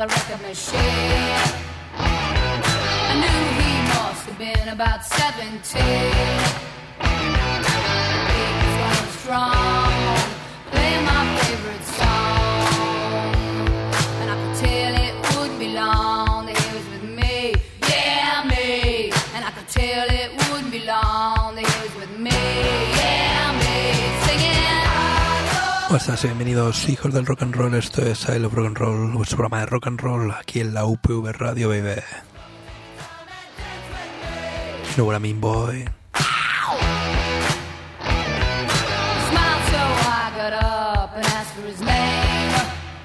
the record machine. I knew he must have been about 17. He was going strong, playing my favorite song. And I could tell it wouldn't be long that he was with me, yeah, me. And I could tell it wouldn't be long that he was with me, yeah, me. Singing. Buenas tardes, bienvenidos hijos del rock and roll. Esto es I Love Rock and Roll, vuestro programa de rock and roll aquí en la UPV Radio, baby. You know what I mean, boy. Smiled so I got up and asked for his name.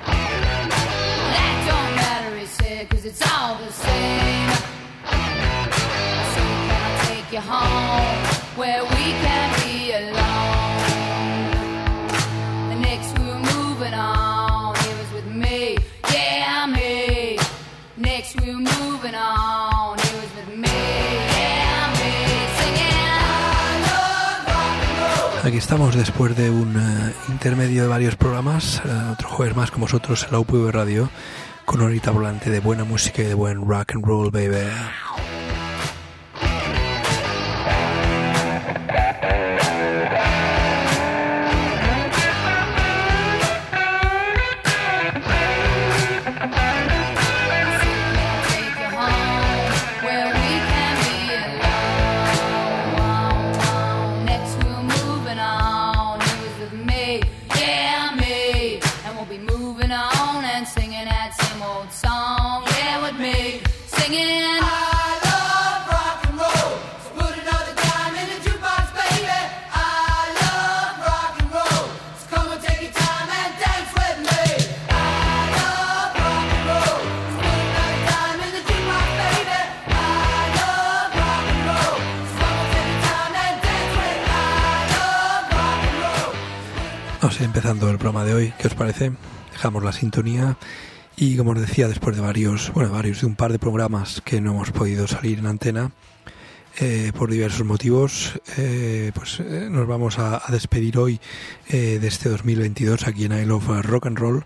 That don't matter, he said, 'cause it's all the same. I said, can I take you home where we can be alone? The next we were moving on, he was with me, yeah, me. Next we were moving on, he was with me, yeah, me. Singing, I love rock and roll. Aquí estamos después de un intermedio de varios programas, otro jueves más con vosotros en la UPV Radio, con una horita volante de buena música y de buen rock and roll, baby. Take you home where we can be alone. Next we're moving on. He was with me, yeah, me. And we'll be moving on and singing that same old song, yeah, with me. Singing, I love rock and roll. So put another dime in the jukebox, baby. I love rock and roll. So come and take your time and dance with me. I love rock and roll. So put another dime in the jukebox, baby. I love rock and roll. So come and take your time and dance with me. I love rock and roll. Vamos a ir empezando el programa de hoy. ¿Qué os parece? Dejamos la sintonía y, como os decía, después de varios de un par de programas que no hemos podido salir en antena por diversos motivos, nos vamos a despedir hoy de este 2022 aquí en I Love Rock and Roll.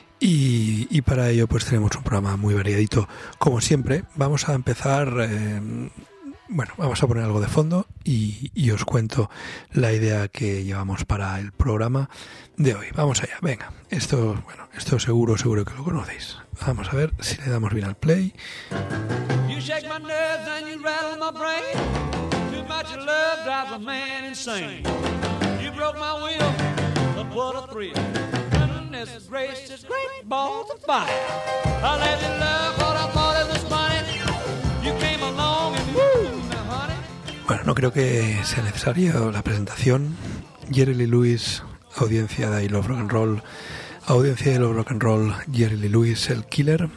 Y para ello pues tenemos un programa muy variadito. Como siempre, vamos a empezar, vamos a poner algo de fondo y os cuento la idea que llevamos para el programa de hoy. Vamos allá, venga. Esto seguro que lo conocéis. Vamos a ver si le damos bien al play. You shake my nerves and you rattle my brain. Too much of love drives a man insane. You broke my will, but what a thrill. Goodness gracious, great balls of fire. I let you love what I thought it was funny. You came along and woo, now honey. Bueno, no creo que sea necesaria la presentación. Jerry Lee Lewis, audiencia de I Love Rock and Roll. Audiencia de I Love Rock and Roll, Jerry Lee Lewis, el Killer,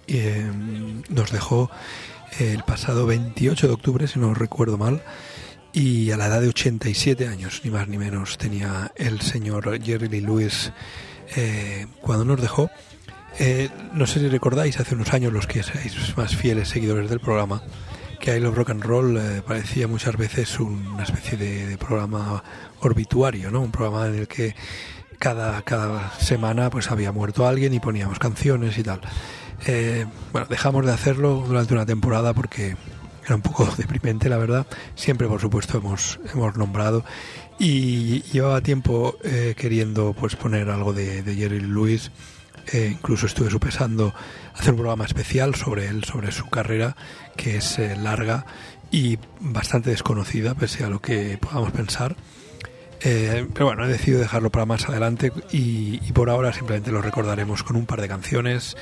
nos dejó el pasado 28 de octubre, si no recuerdo mal, y a la edad de 87 años, ni más ni menos, tenía el señor Jerry Lee Lewis cuando nos dejó. No sé si recordáis, hace unos años, los que seáis más fieles seguidores del programa, que I Love Rock and Roll parecía muchas veces una especie de programa obituario, ¿no? Un programa en el que cada semana pues había muerto alguien y poníamos canciones y tal. Dejamos de hacerlo durante una temporada porque era un poco deprimente, la verdad. Siempre, por supuesto, hemos nombrado y llevaba tiempo queriendo pues poner algo de Jerry Lee Lewis. Incluso estuve supesando hacer un programa especial sobre él, sobre su carrera, que es larga y bastante desconocida, pese a lo que podamos pensar. Pero bueno, he decidido dejarlo para más adelante y por ahora simplemente lo recordaremos con un par de canciones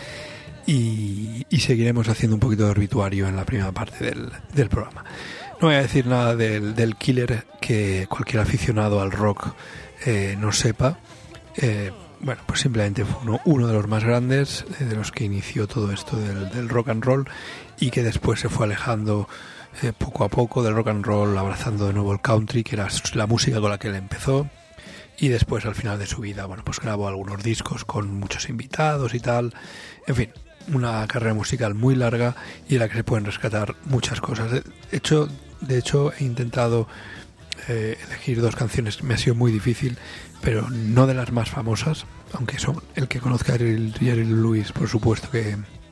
y seguiremos haciendo un poquito de obituario en la primera parte del programa. No voy a decir nada del Killer que cualquier aficionado al rock no sepa. Pues simplemente fue uno de los más grandes, de los que inició todo esto del rock and roll y que después se fue alejando poco a poco del rock and roll, abrazando de nuevo el country, que era la música con la que él empezó, y después al final de su vida, pues grabó algunos discos con muchos invitados y tal. En fin, una carrera musical muy larga y en la que se pueden rescatar muchas cosas. De hecho he intentado elegir dos canciones, me ha sido muy difícil, pero no de las más famosas, aunque son el que conozca a Jerry Lee Lewis, por supuesto que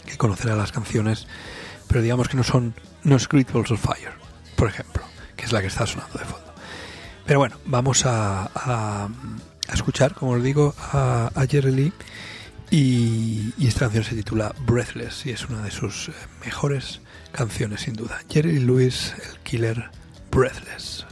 que conocerá las canciones, pero digamos que no es Great Balls of Fire, por ejemplo, que es la que está sonando de fondo. Pero bueno, vamos a escuchar, como os digo, a Jerry Lee, y esta canción se titula Breathless y es una de sus mejores canciones sin duda. Jerry Lee Lewis, el Killer, Breathless.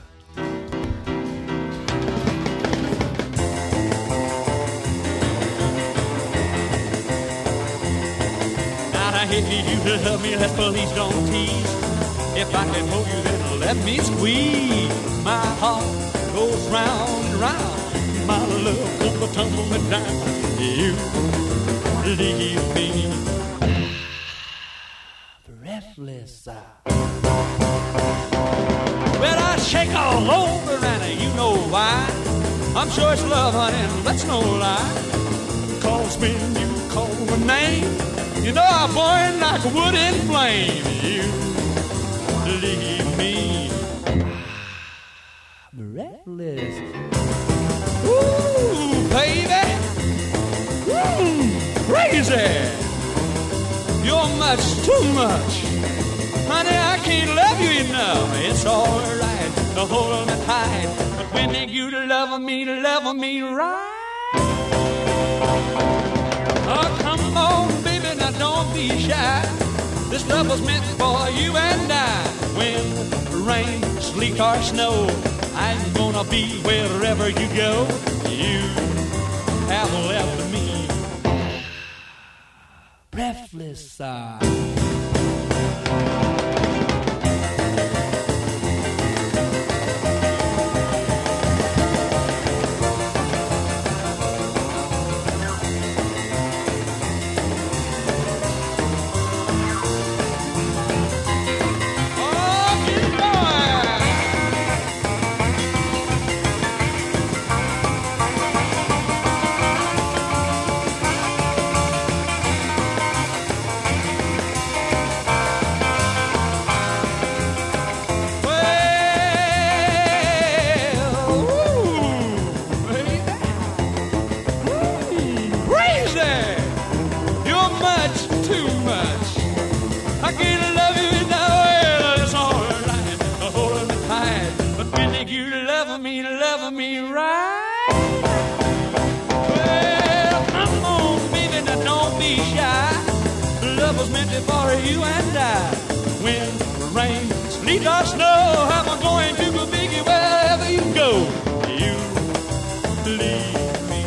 If you do love me, let's please don't tease. If I can hold you, then let me squeeze. My heart goes round and round. My love comes tumbling down. You leave me breathless. Well, I shake all over, and you know why. I'm sure it's love, honey, and that's no lie. 'Cause when you call my name, you know I burn like wood in flame. You leave me breathless. Ooh, baby. Crazy. You're much too much. Honey, I can't love you enough. It's alright to hold me tight, but when you love me right. Oh, come on, baby, now don't be shy. This love was meant for you and I. When rain, sleet, or snow, I'm gonna be wherever you go. You have left me breathless. For you and I, when rain, sleet, or snow, I'm going to go big wherever you go. You leave me.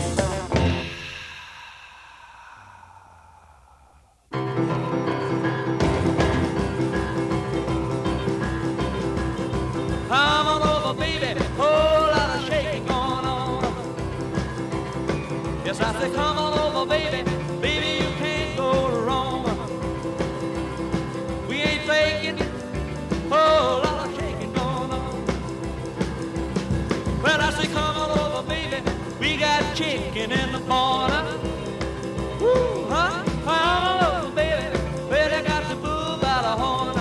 Come on over, baby, whole lot of shaking going on. Yes, I say, come on over, baby. Baby, you can't go wrong. We ain't faking, whole lot of shaking going on. Well, I say, come on over, baby. We got chicken in the corner. Woo, huh? Come on over, baby. Well, I got the bull by the horn.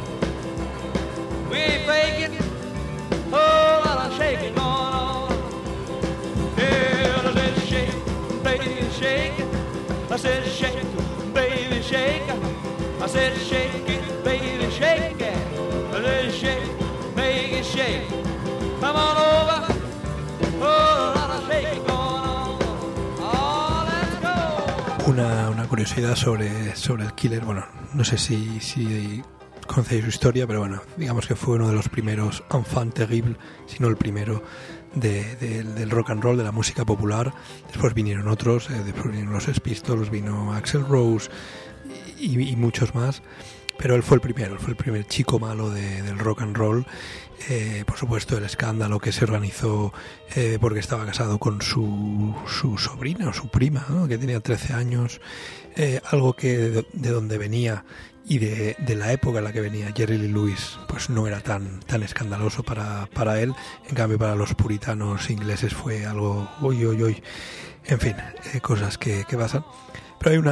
We ain't faking, whole lot of shaking going on. Yeah, let's shake, baby, shake. I said, shake, baby, shake. I said, shake it, baby, shake it. Let's shake, make it shake. Come on over. Oh, a lot of shaking going on. Oh, let's go. Una curiosidad sobre el Killer. Bueno, no sé si conocéis su historia, pero bueno, digamos que fue uno de los primeros enfants terribles, si no el primero del rock and roll, de la música popular. Después vinieron otros, después vinieron los Sex Pistols, vino Axl Rose y muchos más, pero él fue el primer chico malo del rock and roll. Por supuesto, el escándalo que se organizó porque estaba casado con su sobrina o su prima, ¿no? Que tenía 13 años, algo que de donde venía y de la época en la que venía Jerry Lee Lewis, pues no era tan escandaloso para él. En cambio, para los puritanos ingleses fue algo uy. En fin, cosas que pasan. Pero hay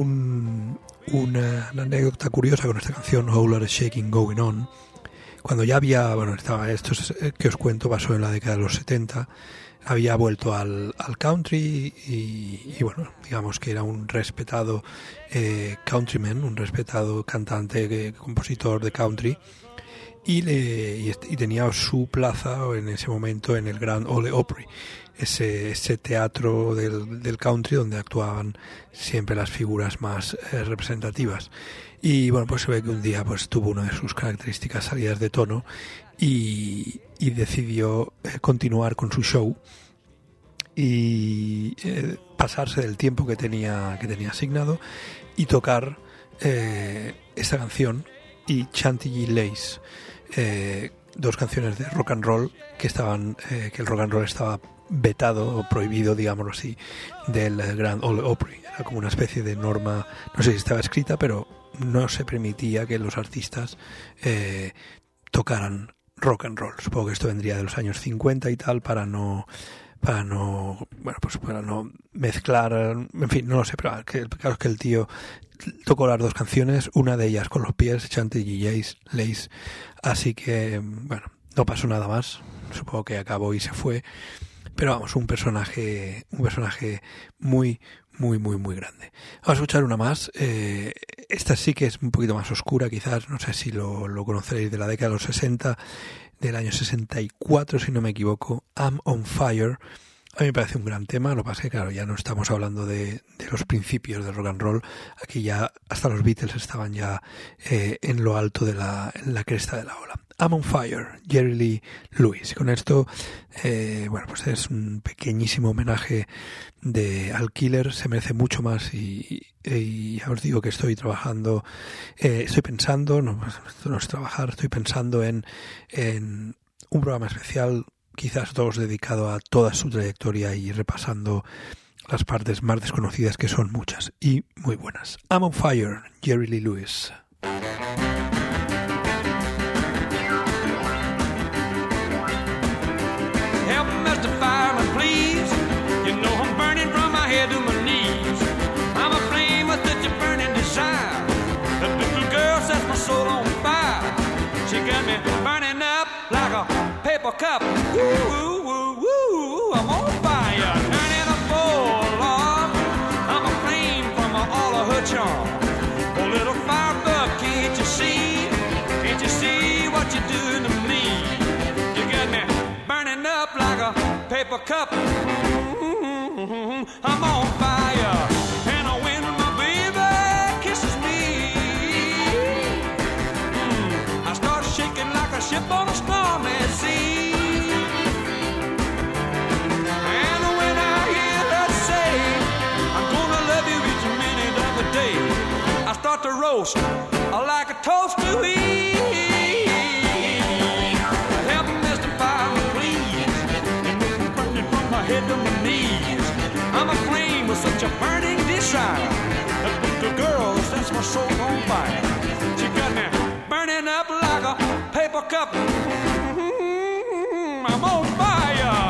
una anécdota curiosa con esta canción, Whole Lot of Shaking Going On. Cuando ya había, esto que os cuento pasó en la década de los 70, había vuelto al country y bueno, digamos que era un respetado countryman, un respetado cantante, compositor de country, y tenía su plaza en ese momento en el Grand Ole Opry, ese teatro del country donde actuaban siempre las figuras más representativas. Y bueno, pues se ve que un día pues tuvo una de sus características salidas de tono y decidió continuar con su show y pasarse del tiempo que tenía asignado y tocar esta canción y Chantilly Lace, dos canciones de rock and roll que el rock and roll estaba vetado o prohibido, digámoslo así, del Grand Ole Opry. Era como una especie de norma, no sé si estaba escrita, pero no se permitía que los artistas tocaran rock and roll. Supongo que esto vendría de los años 50 y tal, para no mezclar, en fin, no lo sé, pero claro es que el tío tocó las dos canciones, una de ellas con los pies, Chantilly Lace, así que bueno, no pasó nada más, supongo que acabó y se fue, pero vamos, un personaje muy grande. Vamos a escuchar una más, esta sí que es un poquito más oscura quizás, no sé si lo conoceréis, de la década de los 60, del año 64 si no me equivoco, I'm on Fire. A mí me parece un gran tema, lo que pasa es que claro, ya no estamos hablando de los principios del rock and roll, aquí ya hasta los Beatles estaban ya en lo alto en la cresta de la ola. I'm on Fire, Jerry Lee Lewis. Y con esto, bueno, pues es un pequeñísimo homenaje al Killer, se merece mucho más y ya os digo que estoy pensando, esto no es trabajar, estoy pensando en un programa especial, quizás todos dedicado a toda su trayectoria y repasando las partes más desconocidas, que son muchas y muy buenas. I'm on Fire, Jerry Lee Lewis. Help Mr. Fireman, please. You know I'm burning from my head to my knees. I'm a flame with such a burning desire. The little girl sets my soul on fire. She got me burning up like a paper cup. Woo, woo, woo, woo. I'm on fire. Turning up full, Lord. I'm a flame from all of her charm. Oh, little firebug, can't you see? Can't you see what you're doing to me? You got me burning up like a paper cup. I'm on fire. And when my baby kisses me, I start shaking like a ship on a stormy sea. And when I hear her say, I'm gonna love you each minute of the day, I start to roast like a toast to eat. Help me, Mr. Fireman, please. And I'm burning from my head to my knees. I'm a flame with such a burning desire. That little girl sets my soul on fire. She got me burning up like a paper cup. I'm on fire.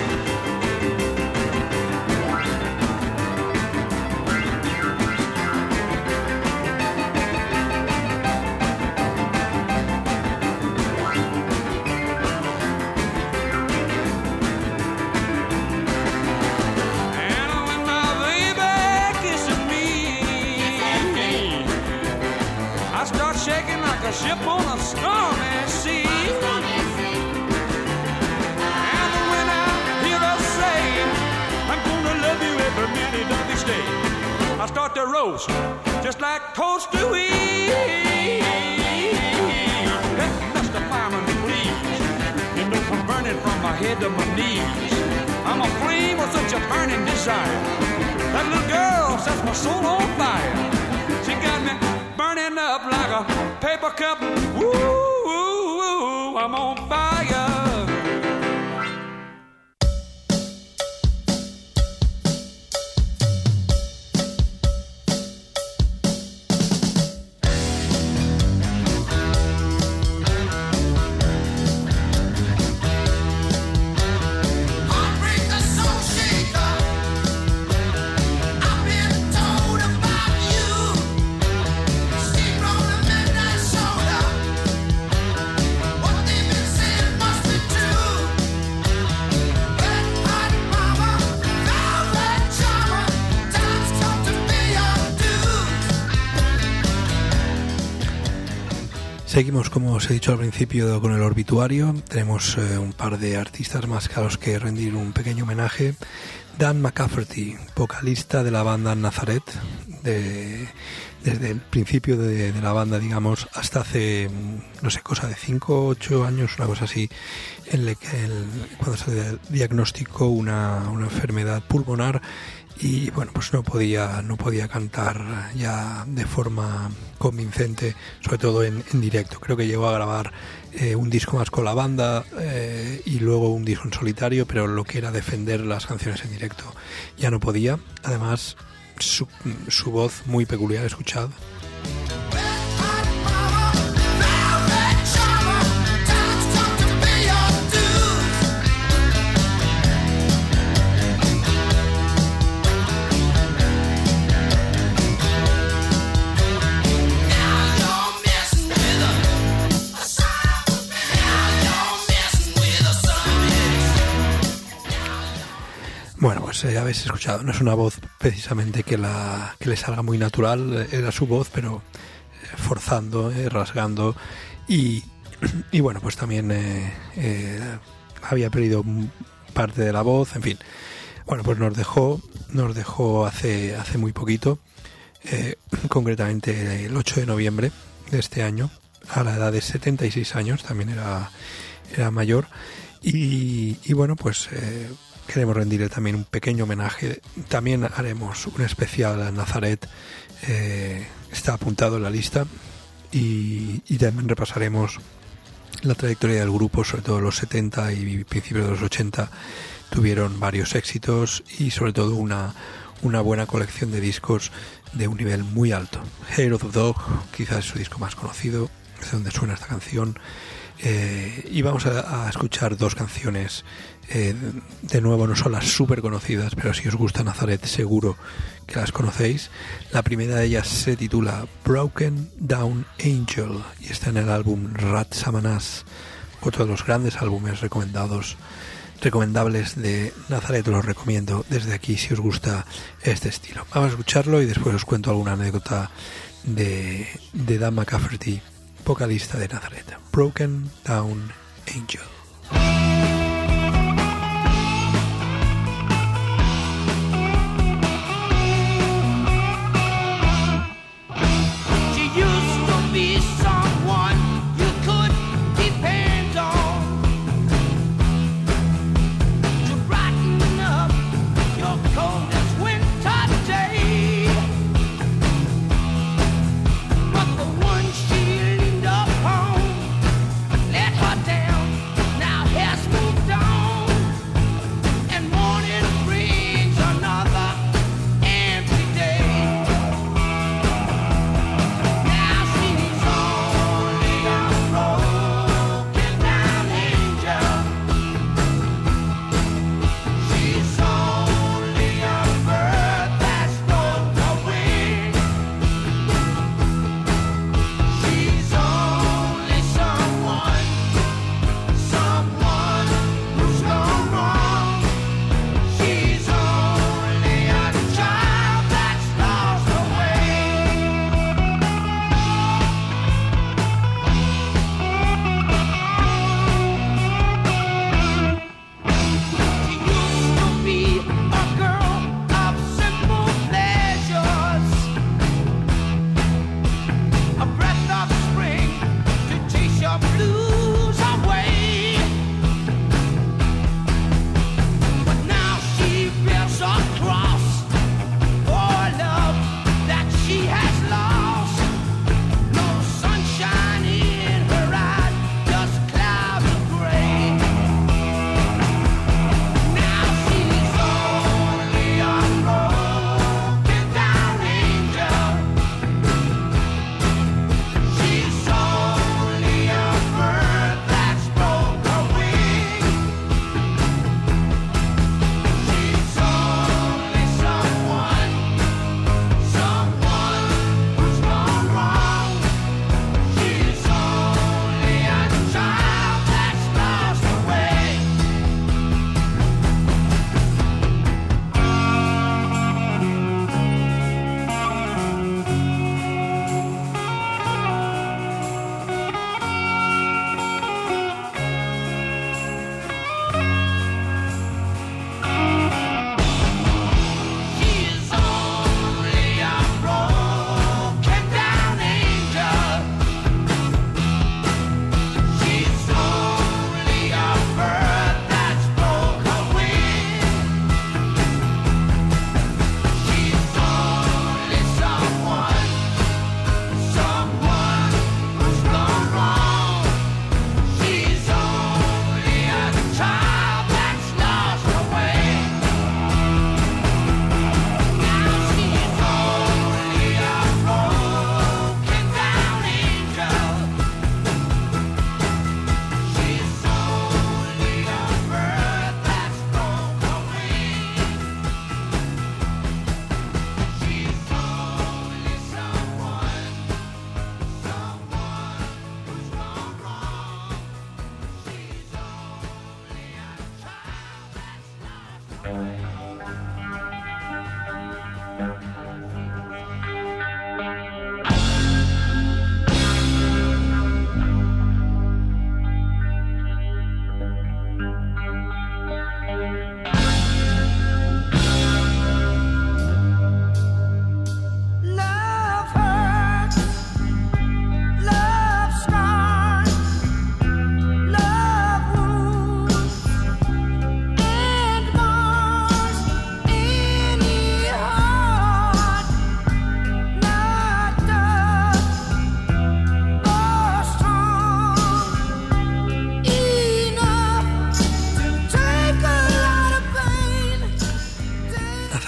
Shaking like a ship on a stormy sea. And when I hear her say, I'm gonna love you every minute of each day, I start to roast just like toast to eat. Hey, Mr. Fireman, please. You know I'm burning from my head to my knees. I'm a flame with such a burning desire. That little girl sets my soul on fire. She got me burning up like a paper cup. Woo, woo, woo, I'm on fire. What they've been saying Seguimos, como os he dicho al principio, con el obituario. Tenemos un par de artistas más a los que rendir un pequeño homenaje. Dan McCafferty, vocalista de la banda Nazareth, desde el principio de la banda, digamos, hasta hace, no sé, cosa de 5 o 8 años, una cosa así, cuando se diagnosticó una enfermedad pulmonar. Y bueno, pues no podía cantar ya de forma convincente, sobre todo en directo. Creo que llegó a grabar un disco más con la banda y luego un disco en solitario, pero lo que era defender las canciones en directo ya no podía. Además, su voz muy peculiar, escuchad. Bueno, pues ya habéis escuchado, no es una voz precisamente que le salga muy natural, era su voz, pero forzando, rasgando, y bueno, pues también había perdido parte de la voz, en fin. Bueno, pues nos dejó hace muy poquito, concretamente el 8 de noviembre de este año, a la edad de 76 años, también era mayor, y bueno, pues queremos rendirle también un pequeño homenaje. También haremos un especial a Nazareth, está apuntado en la lista, y también repasaremos la trayectoria del grupo, sobre todo los 70 y principios de los 80 tuvieron varios éxitos y sobre todo una buena colección de discos de un nivel muy alto. Hair of the Dog quizás es su disco más conocido, es donde suena esta canción. Y vamos a escuchar dos canciones, de nuevo no son las súper conocidas, pero si os gusta Nazareth seguro que las conocéis. La primera de ellas se titula Broken Down Angel y está en el álbum Rat Samanas, otro de los grandes álbumes recomendables de Nazareth. Los recomiendo desde aquí si os gusta este estilo. Vamos a escucharlo y después os cuento alguna anécdota de Dan McCafferty, vocalista de Nazareth. Broken Down Angel. But the one she leaned upon let her down.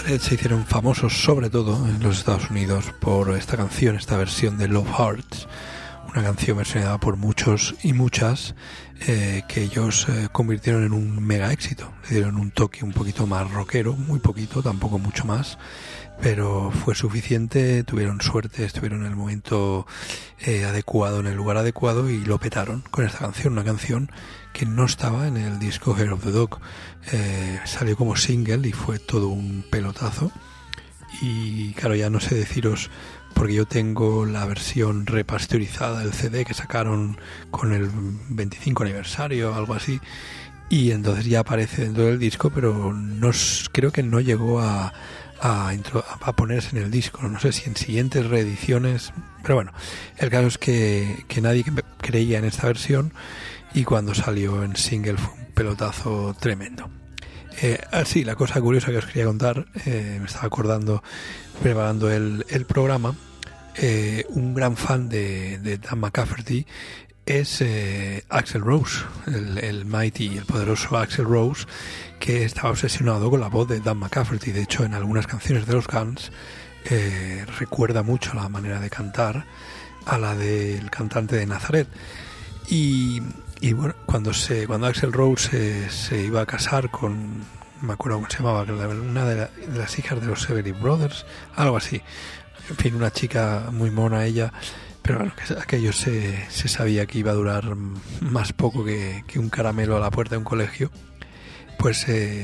Nazareth se hicieron famosos sobre todo en los Estados Unidos por esta canción, esta versión de Love Hearts, una canción versionada por muchos y muchas, que ellos convirtieron en un mega éxito. Le dieron un toque un poquito más rockero, muy poquito, tampoco mucho más, pero fue suficiente. Tuvieron suerte, estuvieron en el momento adecuado, en el lugar adecuado, y lo petaron con esta canción, una canción que no estaba en el disco Hair of the Dog. Salió como single y fue todo un pelotazo. Y claro, ya no sé deciros, porque yo tengo la versión repasteurizada del CD que sacaron con el 25 aniversario o algo así, y entonces ya aparece dentro del disco, pero no, creo que no llegó a ponerse en el disco. No sé si en siguientes reediciones, pero bueno, el caso es que nadie creía en esta versión, y cuando salió en single fue un pelotazo tremendo. Sí, la cosa curiosa que os quería contar, me estaba acordando preparando el programa, un gran fan de Dan McCafferty es Axl Rose, el mighty, el poderoso Axl Rose, que estaba obsesionado con la voz de Dan McCafferty. De hecho, en algunas canciones de los Guns recuerda mucho la manera de cantar a la del cantante de Nazareth. Y bueno, cuando Axl Rose se iba a casar con, no me acuerdo cómo se llamaba, una de las hijas de los Everly Brothers, algo así, en fin, una chica muy mona ella, pero bueno, que aquello se sabía que iba a durar más poco que un caramelo a la puerta de un colegio. Pues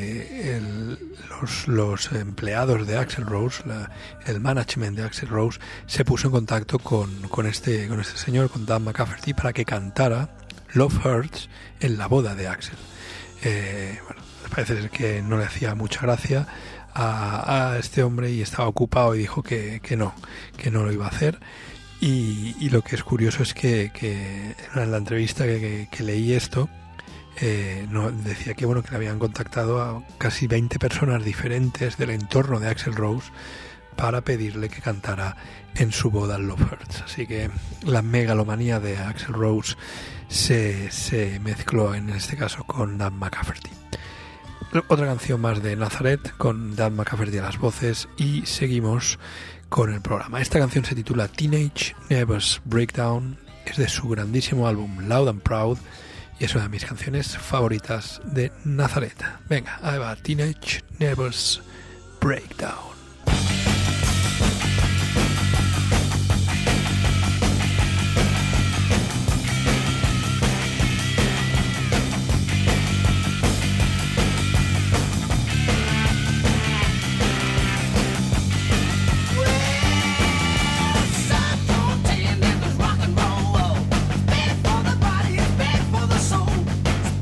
los empleados de Axl Rose, el management de Axl Rose, se puso en contacto con este señor, con Dan McCafferty, para que cantara Love Hurts en la boda de Axl. Bueno, parece ser que no le hacía mucha gracia a este hombre y estaba ocupado, y dijo que no lo iba a hacer. Y lo que es curioso es que en la entrevista que leí esto, no, decía que bueno, que le habían contactado a casi 20 personas diferentes del entorno de Axl Rose para pedirle que cantara en su boda Love Hurts. Así que la megalomanía de Axl Rose se mezcló en este caso con Dan McCafferty. Otra canción más de Nazareth con Dan McCafferty a las voces, y seguimos con el programa. Esta canción se titula Teenage Nervous Breakdown, es de su grandísimo álbum Loud and Proud, y es una de mis canciones favoritas de Nazareth. Venga, ahí va, Teenage Nervous Breakdown.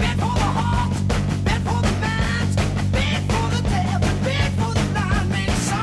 Bad for the mind, bad for the devil, bad for the mind.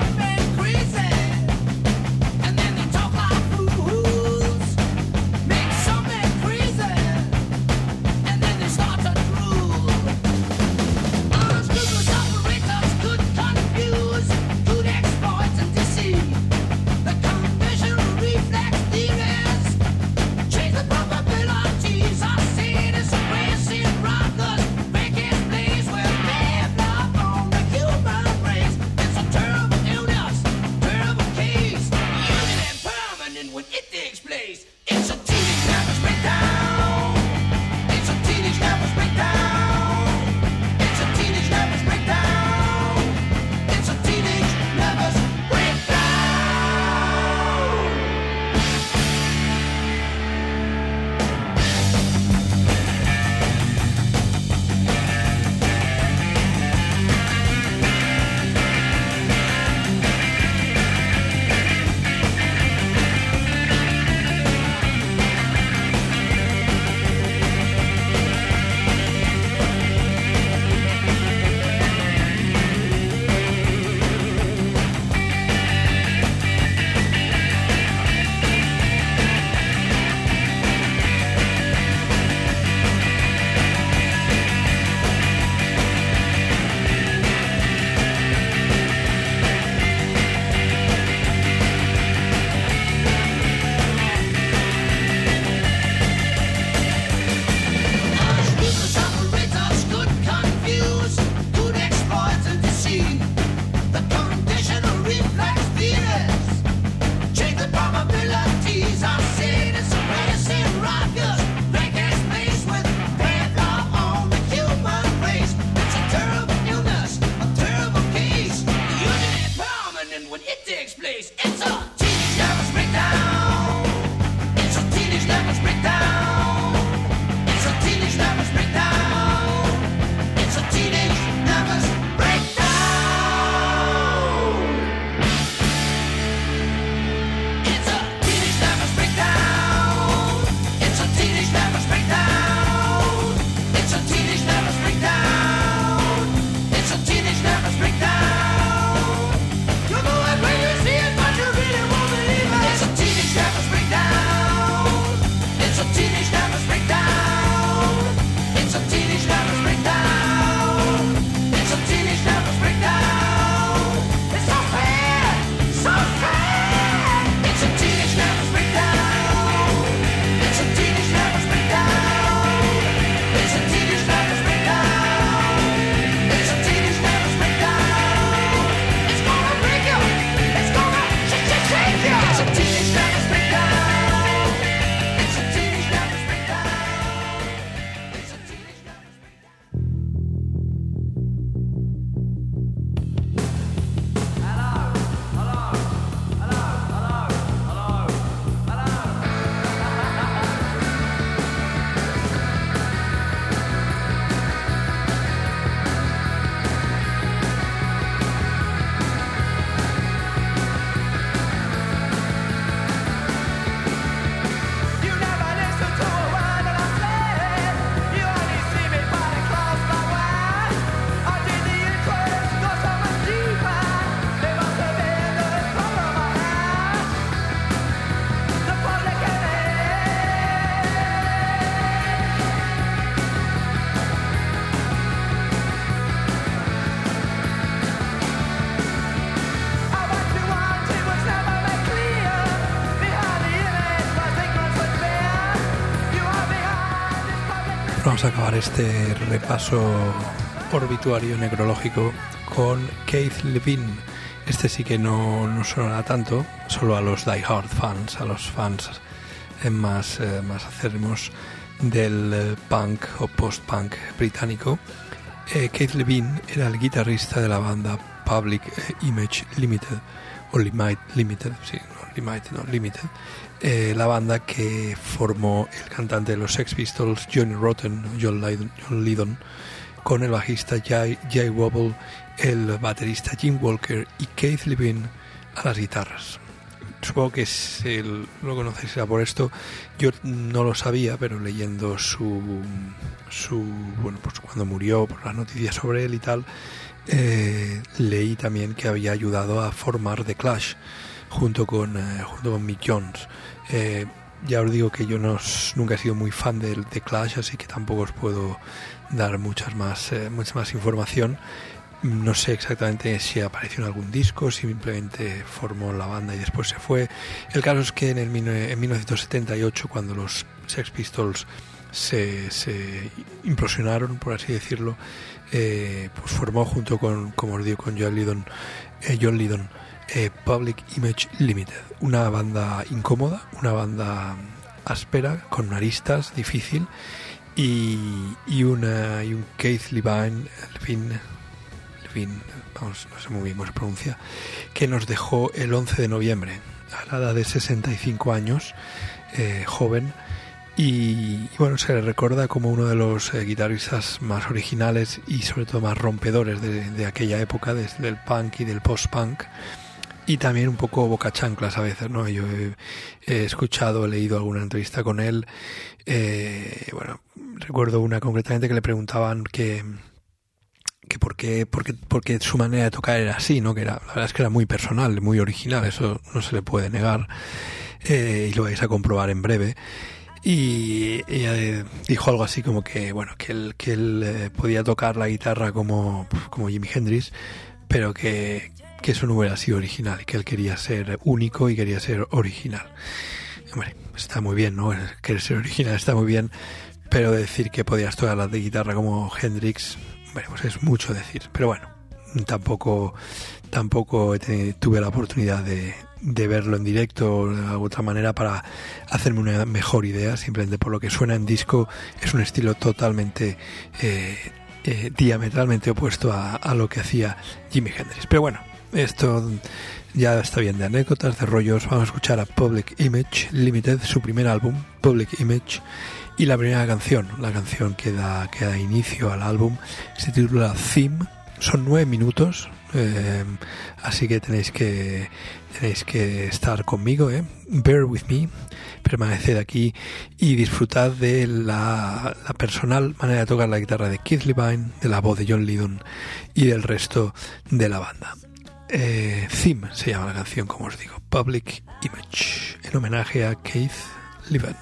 Vamos a acabar este repaso orbituario necrológico con Keith Levine. Este sí que no sonará tanto, solo a los die-hard fans, a los fans más acérrimos del punk o post-punk británico. Keith Levine era el guitarrista de la banda Public Image Limited, o Limited, la banda que formó el cantante de los Sex Pistols, Johnny Rotten, John Lydon, con el bajista Jay Wobble, el baterista Jim Walker y Keith Levine a las guitarras. Supongo que lo conocéis por esto. Yo no lo sabía, pero leyendo bueno, pues cuando murió, por las noticias sobre él y tal, leí también que había ayudado a formar The Clash junto con Mick Jones. Ya os digo que yo nunca he sido muy fan de The Clash, así que tampoco os puedo dar mucha más información. No sé exactamente si apareció en algún disco, si simplemente formó la banda y después se fue. El caso es que en 1978, cuando los Sex Pistols se implosionaron, por así decirlo, pues formó junto con, como os digo, con John Lydon, Public Image Limited, una banda incómoda, una banda áspera, con aristas, difícil, y un Keith Levine, vamos, no sé muy bien cómo se pronuncia, que nos dejó el 11 de noviembre a la edad de 65 años, joven, y bueno, se le recuerda como uno de los guitarristas más originales y sobre todo más rompedores de aquella época, desde el punk y del post-punk, y también un poco bocachanclas a veces, ¿no? Yo he escuchado, he leído alguna entrevista con él, bueno, recuerdo una concretamente que le preguntaban que porque su manera de tocar era así, ¿no? La verdad es que era muy personal, muy original, eso no se le puede negar, y lo vais a comprobar en breve. Y ella dijo algo así como que, bueno, que él podía tocar la guitarra como Jimi Hendrix, pero que eso no hubiera sido original, y que él quería ser único y quería ser original. Hombre, está muy bien, ¿no? Querer ser original está muy bien, pero decir que podías tocar la de guitarra como Hendrix, bueno, pues es mucho decir. Pero bueno, tampoco tuve la oportunidad de verlo en directo o de otra manera para hacerme una mejor idea. Simplemente por lo que suena en disco, es un estilo totalmente diametralmente opuesto a lo que hacía Jimi Hendrix. Pero bueno, esto Ya está bien de anécdotas, de rollos. Vamos a escuchar a Public Image Limited, su primer álbum, Public Image, y la primera canción, la canción que da inicio al álbum, se titula Theme. Son 9 minutos, así que tenéis que estar conmigo, bear with me, permaneced aquí y disfrutad de la personal manera de tocar la guitarra de Keith Levine, de la voz de John Lydon y del resto de la banda. Theme se llama la canción, como os digo, Public Image, en homenaje a Keith Levine.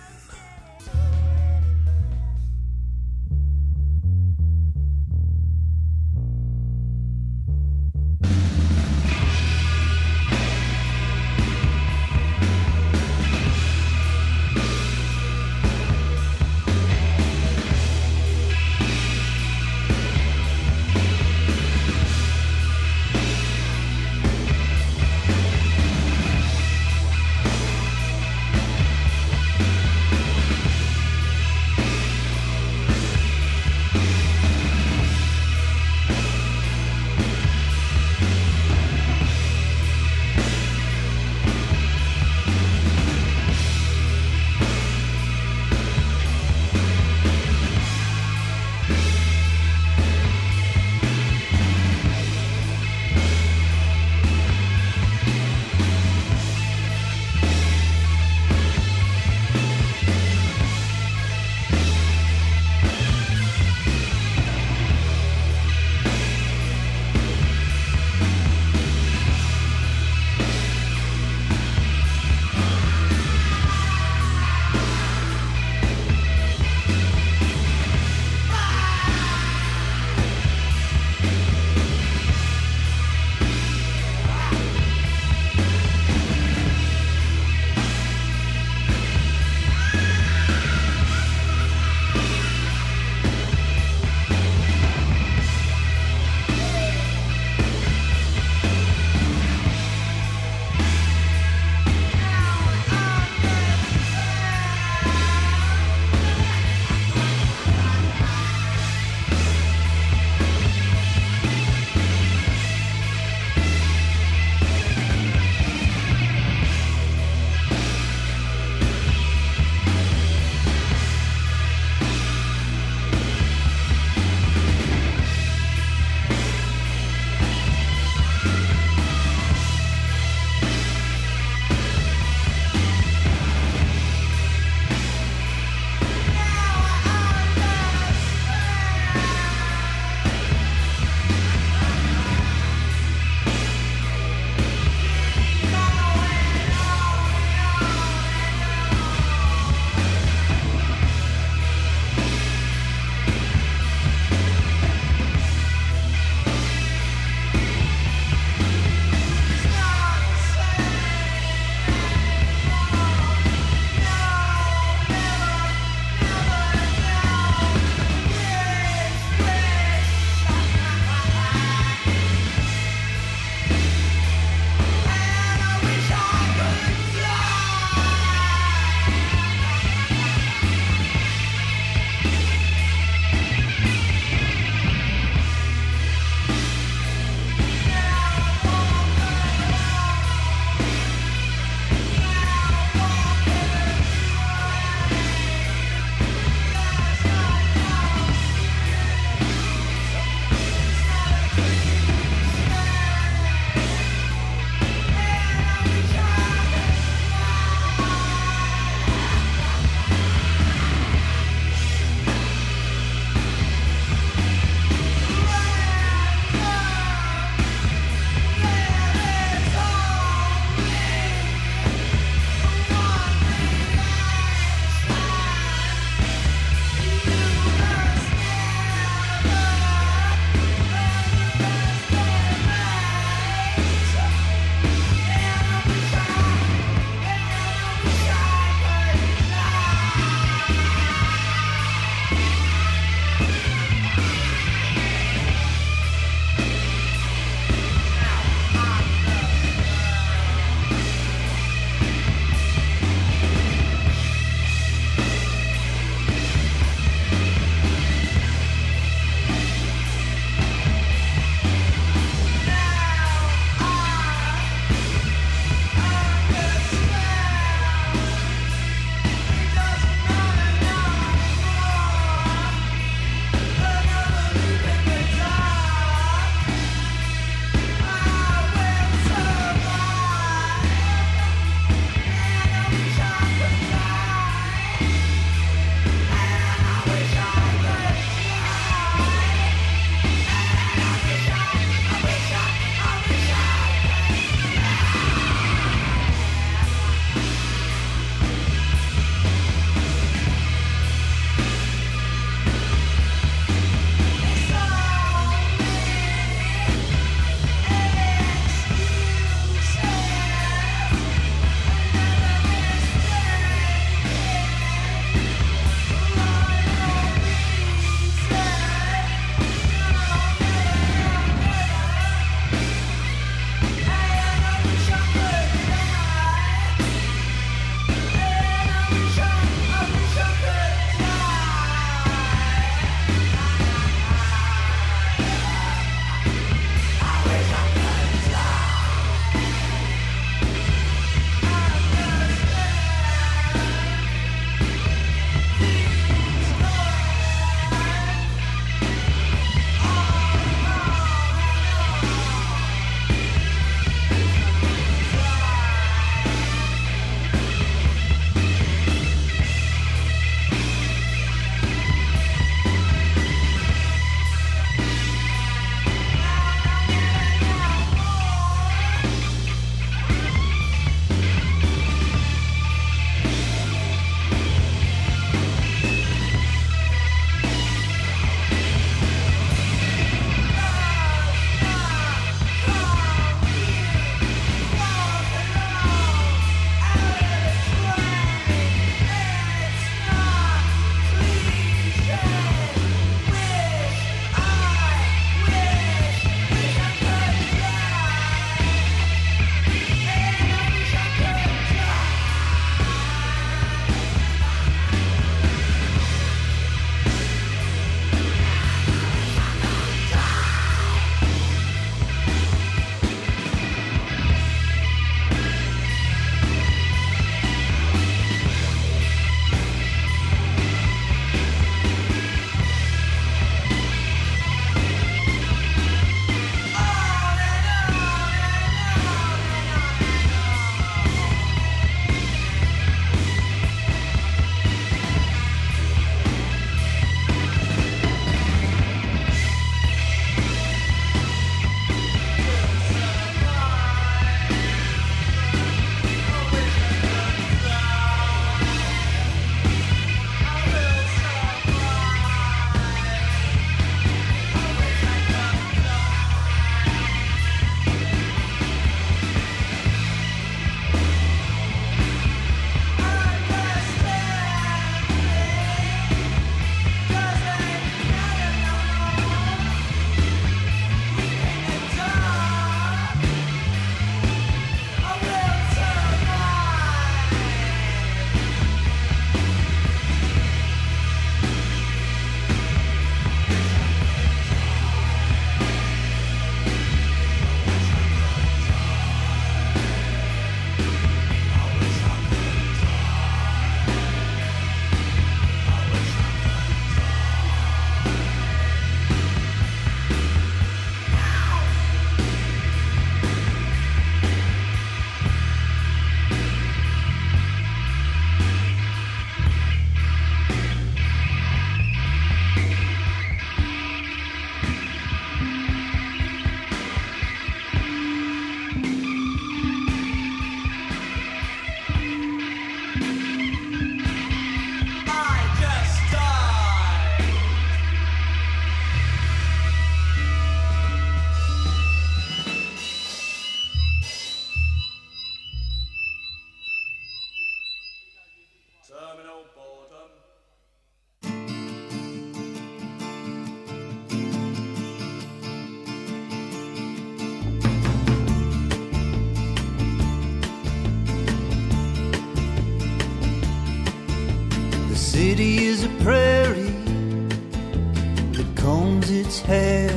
city is a prairie that combs its hair,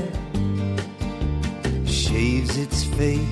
shaves its face.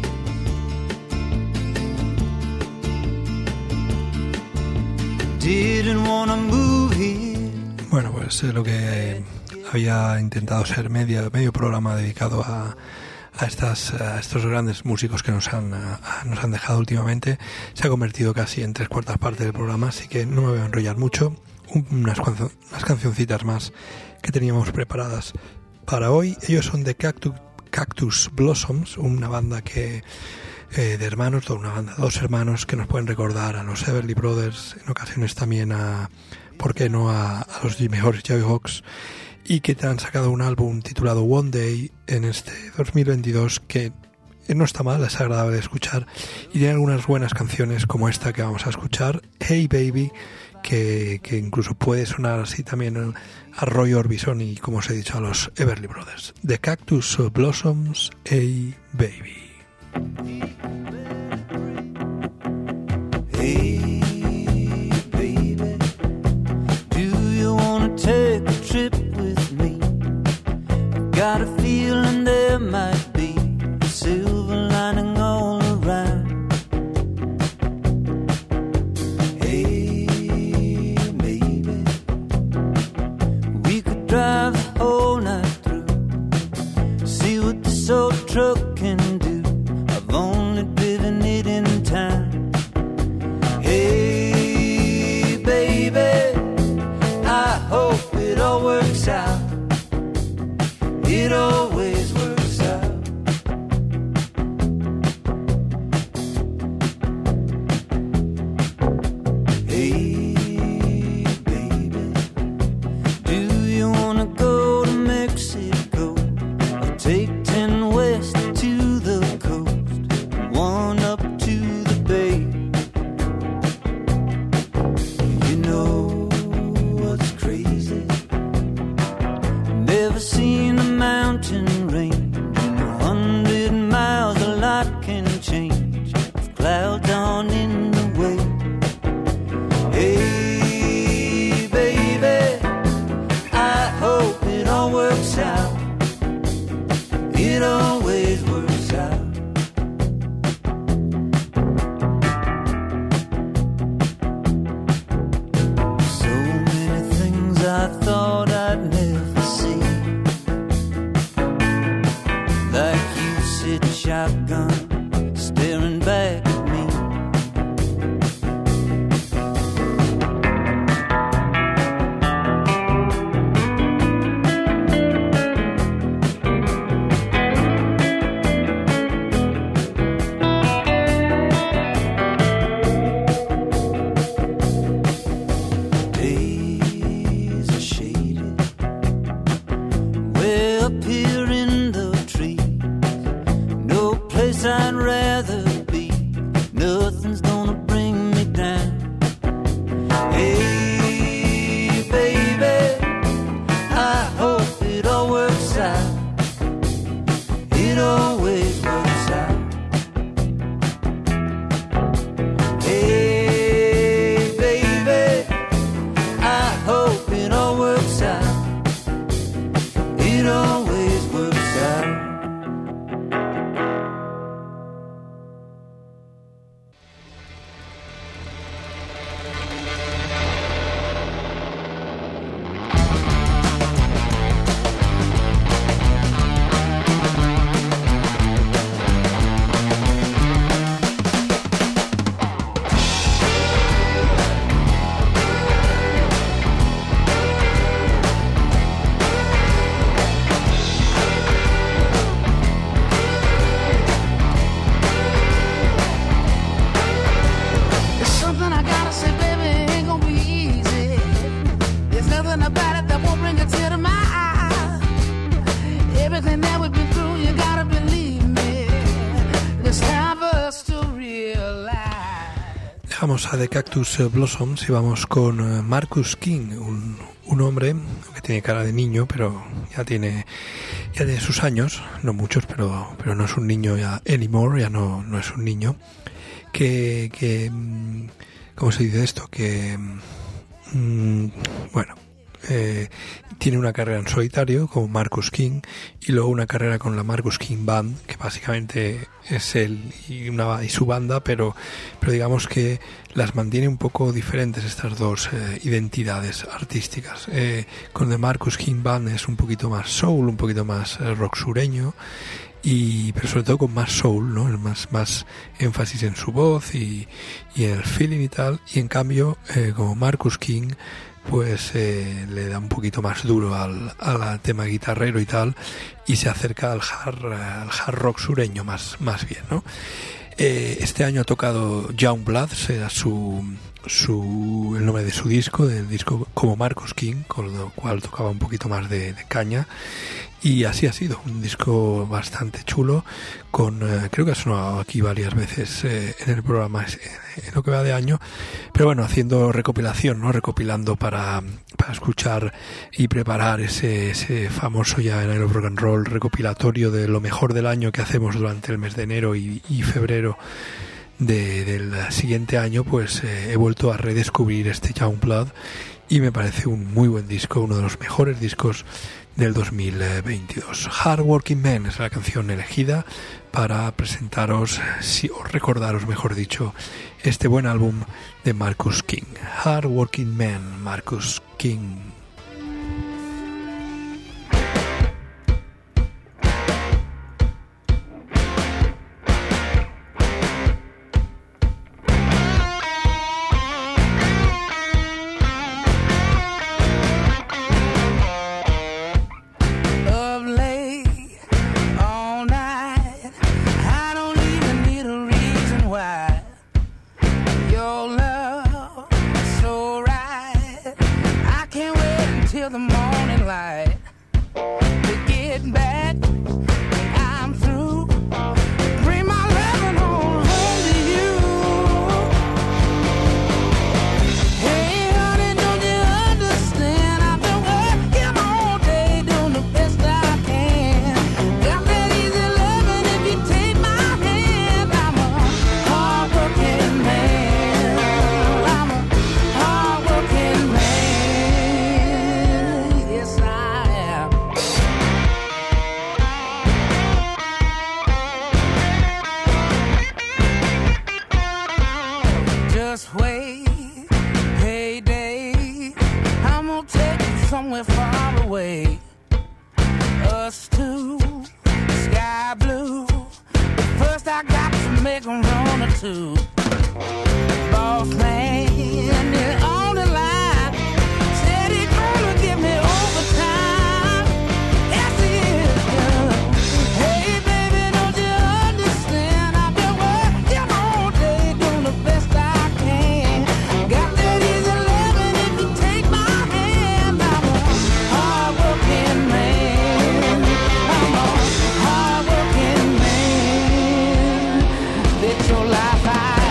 Didn't wanna move here. Bueno, pues lo que había intentado ser medio programa dedicado a estos grandes músicos que nos han dejado últimamente, se ha convertido casi en 3/4 partes del programa, así que no me voy a enrollar mucho. Unas cancioncitas más que teníamos preparadas para hoy. Ellos son de Cactus Blossoms, una banda de hermanos, dos hermanos que nos pueden recordar a los Everly Brothers, en ocasiones también ¿por qué no?, a los mejores Jayhawks, y que te han sacado un álbum titulado One Day en este 2022 que no está mal, es agradable de escuchar y tiene algunas buenas canciones como esta que vamos a escuchar, Hey Baby, que incluso puede sonar así también a Roy Orbison y, como os he dicho, a los Everly Brothers. The Cactus Blossoms, Hey Baby. Hey baby, do you wanna take a trip with me? Got a feeling there might be a silver lining all around. Hey baby, we could drive the whole night through, see what this old truck can do. I've only driven it in time. Hey baby, I hope it all works out. It always works out. Hey baby, do you wanna go to Mexico or take 10 west to the coast, 1 up to the bay? You know what's crazy? Never seen a mountain range. In 100 miles a lot can change if clouds aren't in the way. Hey baby, I hope it all works out. It always works out. So many things I thought I'd never see, like you sitting shotgun, staring back at me. Days are shaded, way up here in the trees. No place I'd rather be. Nothing's gonna bring me down. Hey baby, I hope it all works out. It always works out. Hey baby, I hope it all works out. It always works out. It's something I gotta say, baby, ain't gonna be easy. There's nothing about it that won't bring a tear to my eye. Everything that we've been through, you gotta believe me. It's time for us to realize. Dejamos a The Cactus Blossoms y vamos con Marcus King, un hombre que tiene cara de niño, pero ya tiene sus años, no muchos, pero no es un niño ya anymore, ya no es un niño, que ¿cómo se dice esto? Que bueno, tiene una carrera en solitario como Marcus King y luego una carrera con la Marcus King Band, que básicamente es él y su banda, pero digamos que las mantiene un poco diferentes estas dos identidades artísticas. Con The Marcus King Band es un poquito más soul, un poquito más rock sureño, pero sobre todo con más soul, ¿no? Más énfasis en su voz y en el feeling y tal. Y en cambio, como Marcus King, pues le da un poquito más duro al tema guitarrero y tal, y se acerca al hard rock sureño más bien, ¿no? Este año ha tocado Youngblood, será el nombre de su disco, del disco como Marcus King, con lo cual tocaba un poquito más de caña, y así ha sido un disco bastante chulo, creo que ha sonado aquí varias veces en el programa en lo que va de año, pero bueno, haciendo recopilación, ¿no? Recopilando para escuchar y preparar ese famoso ya en el rock and roll recopilatorio de lo mejor del año que hacemos durante el mes de enero y febrero del siguiente año. Pues he vuelto a redescubrir este Youngblood y me parece un muy buen disco, uno de los mejores discos del 2022. Hard Working Man es la canción elegida para presentaros, o recordaros mejor dicho, este buen álbum de Marcus King. Hard Working Man, Marcus King. Your life I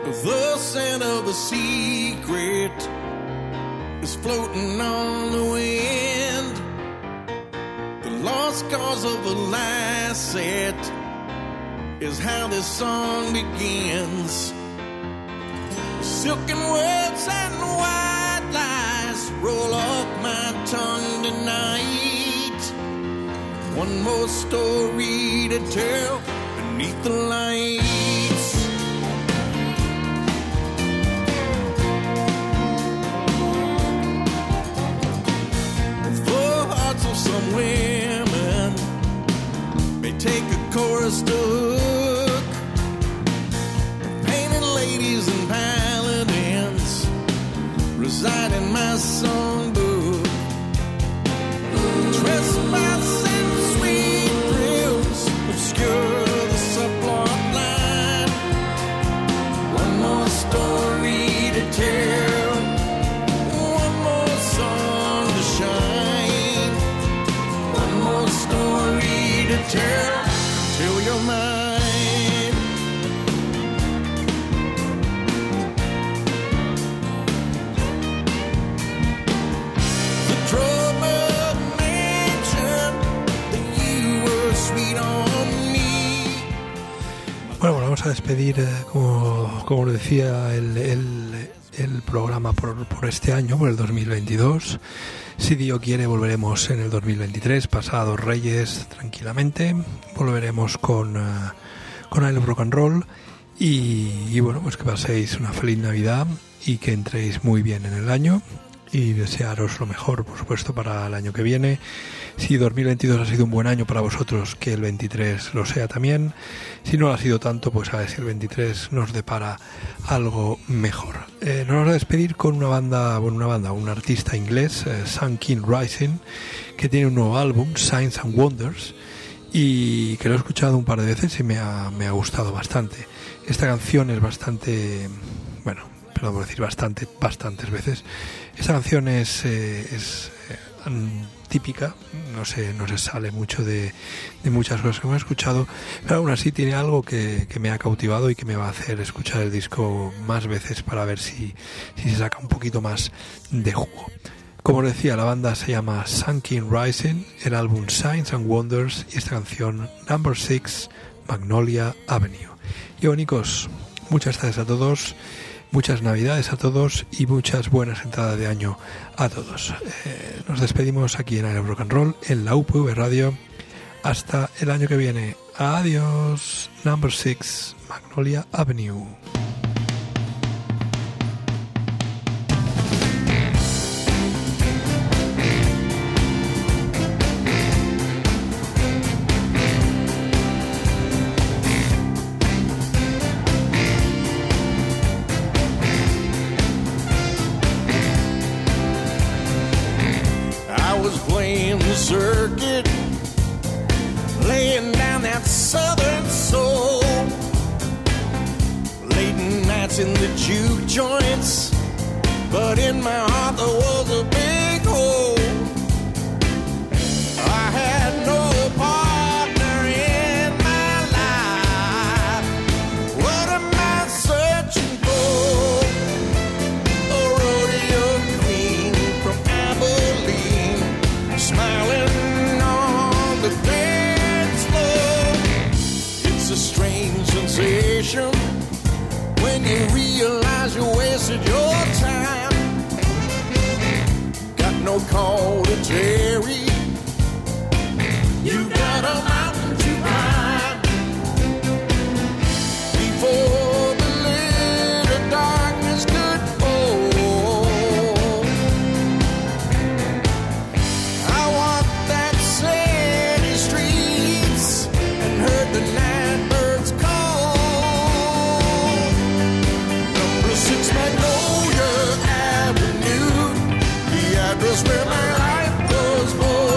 The scent of a secret is floating on the wind. The lost cause of a lasset is how this song begins. Silken words and white lies roll off my tongue tonight. One more story to tell beneath the lights. The hearts of some women may take a chorus to hook. Painted ladies and paladins reside in my songbook. Trespassing sweet thrills obscure the subplot line. One more story to tell, one more song to shine. One more story to tell till you're mine. Bueno, vamos a despedir, como decía, el programa por este año, por el 2022. Si Dios quiere, volveremos en el 2023, pasados Reyes, tranquilamente. Volveremos con I Love Rock and Roll. Y bueno, pues que paséis una feliz Navidad y que entréis muy bien en el año. Y desearos lo mejor, por supuesto, para el año que viene. Si 2022 ha sido un buen año para vosotros, que el 23 lo sea también. Si no lo ha sido tanto, pues a ver si el 23 nos depara algo mejor. Nos vamos a despedir con un artista inglés, Sun King Rising, que tiene un nuevo álbum, Signs and Wonders, y que lo he escuchado un par de veces y me ha gustado bastante. Esta canción es bastante, perdón por decir bastantes veces. Esta canción es típica, no se sale mucho de muchas cosas que hemos escuchado, pero aún así tiene algo que me ha cautivado y que me va a hacer escuchar el disco más veces para ver si se saca un poquito más de jugo. Como os decía, la banda se llama Sun King Rising, el álbum Signs and Wonders y esta canción Number 6, Magnolia Avenue. Y bonicos, muchas gracias a todos. Muchas Navidades a todos y muchas buenas entradas de año a todos. Nos despedimos aquí en I Love Rock and Roll, en la UPV Radio. Hasta el año que viene. Adiós. Number 6, Magnolia Avenue. Circuit, laying down that southern soul. Late nights in the juke joints, but in my heart there was a big hole. I had no partner in my life. What am I searching for? A rodeo queen from Abilene, smiling on the dance floor. It's a strange sensation when you realize you wasted your time. Got no call to tarry. You got a mountain to climb before the little darkness could fall. I walked that city streets and heard the night birds call. Number 6 Magnolia Avenue, the address where my life was born.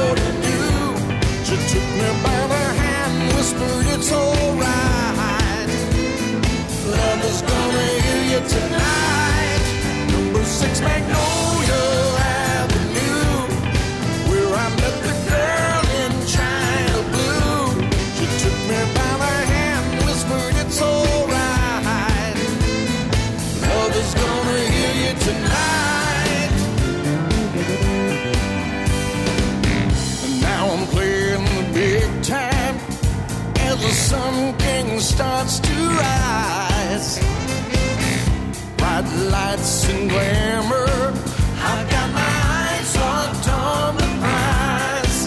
starts to rise. Bright lights and glamour, I've got my eyes locked on the prize.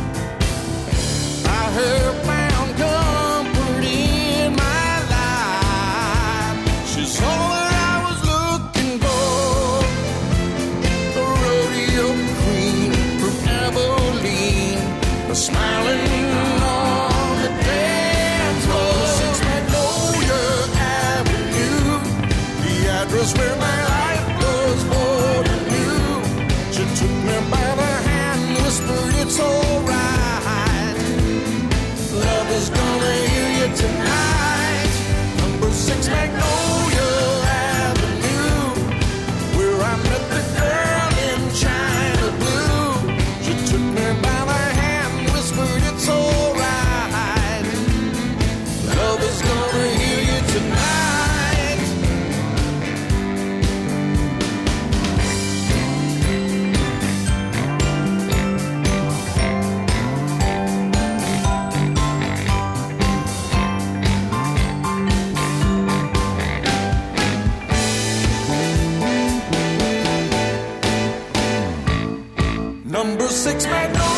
I have found comfort in my life. She's all that I was looking for. A rodeo queen from Abilene, smiling on the dance floor. 6 Magnolia Avenue, the address where my life was born anew. She took me by the hand, whispered it's alright. Love is gonna hear you tonight. Number 6 Magnolia Avenue, where I met the girl in China blue. She took me by the hand, whispered it's alright. Love is gonna hear you tonight. Number 6 Magnolia